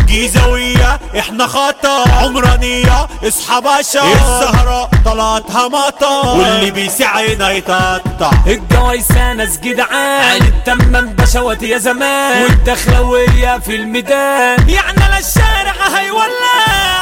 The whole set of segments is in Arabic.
الجيزاوية احنا خطا عمرانية اصحى باشا الزهرة طلعتها مطا واللي بيسعينا يتقطع. الجوايسة ناس جدعان التمام بشوات يا زمان والدخلوية في الميدان يعني على الشارع هيولع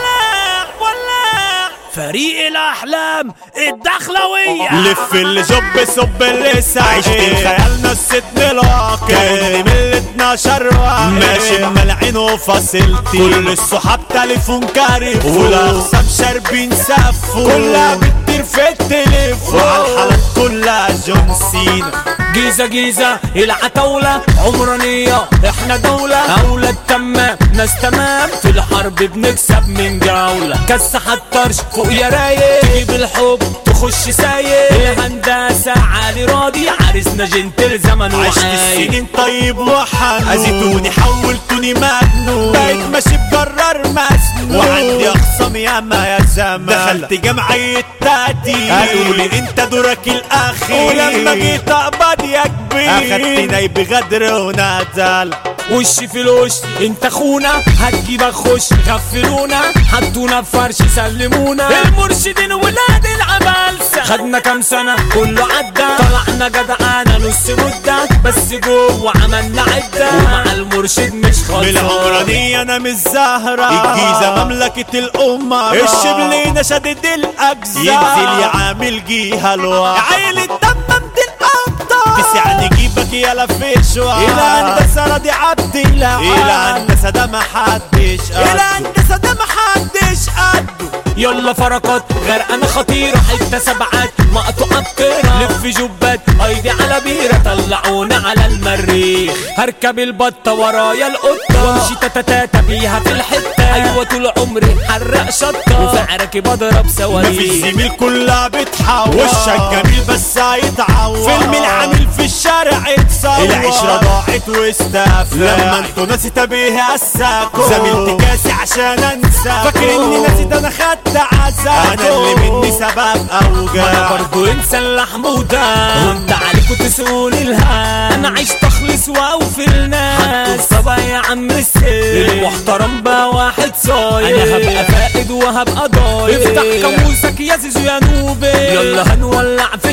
ولع ولع. فريق الأحلام الدخلوية لف اللي جب صب اللي سعيد خيالنا السد لاقي كوني من ال 12 واحد ماشي ملعين وفاصلتي كل الصحاب تليفون كارف والاخصام شاربين سفو كلها بتطير في التليفون وعالحالات كلها جون سينا. جيزة جيزة العتاولة عمرانية احنا دولة أولاد تمام ناس تمام في الحرب بنكسب من جولة كسح الطرش فوق يا رايق تجيب الحب تخش سايق الهندسة عالي راضي عرسنا جنتل زمن وعايق. عشت السنين طيب وحنون أزيتوني حولتوني مجنون بقيت ماشي بجرار مسنون وعندي أخصام ياما يا زمان دخلت جمعية تقدير قالولي انت دورك الأخير ولما جيت أقبض يا كبير أخدت نايب غدر ونزل وشي في الوش انت اخونا هتجيبك خش غفلونا حطونا في فرش سلمونا المرشدين ولاد العبالسة خدنا كام سنة كله عدى طلعنا جدعانا نص مدة بس جوه عملنا عدة ومع المرشد مش خالص. بالعمرانية انا مش زهرة الجيزة مملكة الأمة الشبلينة شدد الأجزاء ينزل يعامل جيها الوقت عيلة تمم دي الأبطال تسعني جيبك يالا في شوق إلى هندسة راضي عبد الله إلى هندسة ده محدش قده إلى هندسة ده محدش قده. يلا فرقات غرقانة خطيرة حتة سبعات مقطوعة بطيرة لف جبات ايدي على بيرة طلعونا على المريخ هركب البطة ورايا القطة وامشي تتاتا بيها في الحتة ايوه طول عمري حرق شطة وفي عركي بضرب صواريخ مفيش زميل كلها بتحول وشك جميل بس هيتعور فيلم العامل في الشارع اتصور العشرة ضاعت واستفى لما انتوا ناسي تبيه قساكوا زميلتي كاسي عشان انسى فاكر اني ناسي ده انا خدت عذاب انا اللي مني سبب اوجاع انا برضو انسان لحم ودم وانت عليكوا تسؤول الهام انا عشت اخلص واوفي الناس طبعا يا عم السيد المحترم بقى واحد صاير انا هبقى فائد وهبقى ضايع افتح كاموسك يا زيزو يا نوبي يلا هنولع في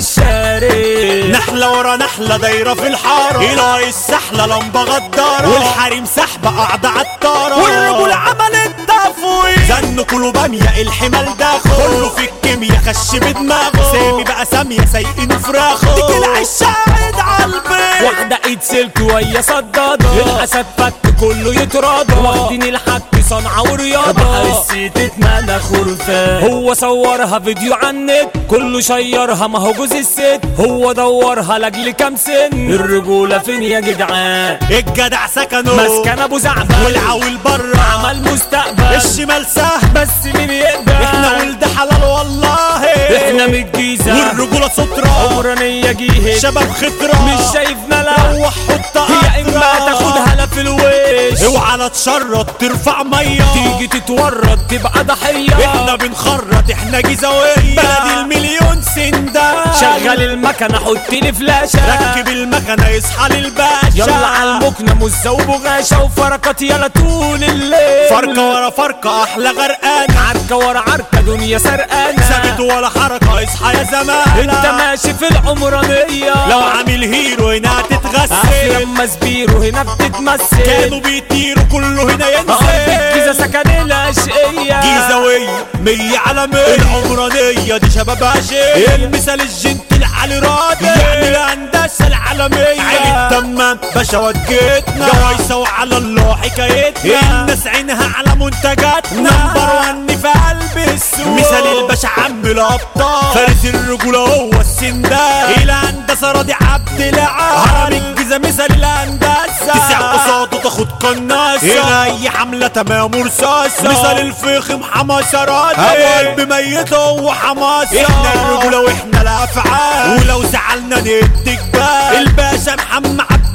الشارع نحلة ورا نحلة دايرة في الحارة إلهي السحلة لمبة غدارة والحريم سحبة قاعدة عالطارة والرجول عملت تفويض زنوا كله بامية الحمال داخل كله في الكيميا خش بدماغه سامي بقى سامية سايقين فراخه ديك العشاعد عالبيت واحدة ايد سلك وهي صدادة الاسد فك كله يتراضى واخدين الحك صنعة ورياضة بحر السيت اتمنى خرفان هو صورها فيديو عن النت كله شيرها ما هو جوز الست هو دورها لاجل كام سن الرجولة فين يا جدعان الجدع سكنه مسكن ابو زعبل والعويل بره عمل مستقبل الشمال سهل بس مين يقدر احنا ولد حلال والله احنا من الجيزة والرجولة سترة عمرانية جيهة شباب خطرة مش شايف ملا روح حط يا اما تاخدها لا في الوش اوعى لا تشرط ترفع مية تيجي تتورط تبقى ضحية احنا بنخرط احنا جيزاوية بلد المليون سندان شغل المكنة حط لي فلاشة ركب المكنة يصحى للباشا يلا على المكنة مزة وبغاشة وفركات يلا طول الليل فرقة ورا فرقة احلى غرقانة عركة ورا عركة دنيا سرقانة ثابت ولا حركة اصحى يا زمان انت ماشي في العمرانية لو عامل هيرو هنا تتغسل لما سبيرو هنا بتتمثل كانوا بيطيروا كله هنا ينزل الجيزة سكن الاشقية جيزاوية 100 على 100 العمرانية دي شبابها شيء المثال الجنتل علي راضي يعني الهندسة العالمية عيلة تمام باشا وجيتنا جوايسة وعلى الله حكايتنا الناس عينها على منتجاتنا نمبر 1 في قلب السوق مثال الباشا عم الابطال فارس الرجولة هو السندان الهندسة راضي عبد العال هرم الجيزة مثال الهندسة تسع قصاده تاخد قناصة هنا اي حملة تمام ورصاصة مثال الفخم حماسة راضي ابو قلب ميت هو حماسة احنا الرجولة واحنا الافعال ولو زعلنا نديك بال الباشا محمد عبد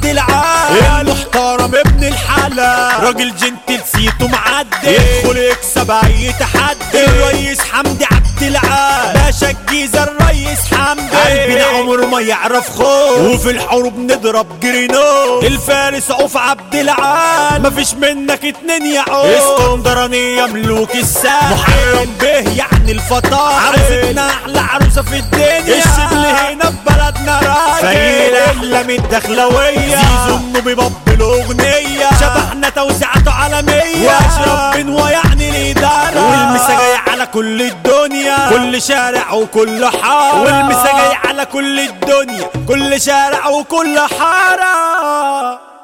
العال المحترم ابن الحلال راجل جنتل سيته معدي يدخل يكسب اي تحدي الريس حمدي عبد العال باشا الجيزة الريس حمدي قلبنا عمره ما يعرف خوف وفي الحروب نضرب جرينو الفارس عوف عبد العال مفيش منك اتنين يا عوف اسكندرانية ملوك الساحل محرم به يعني الفطاحل عروستنا احلى عروسة في الدنيا الشبل هنا في بلدنا راجل فايل احلام الدخلوية زيزو امه بيبطل اغنية شبحنا توزيعاته عالمية واشرف بنوى يعني الادارة والمسا جاي على كل الدنيا كل شارع وكل حارة والمسا جاي على كل الدنيا كل شارع وكل حارة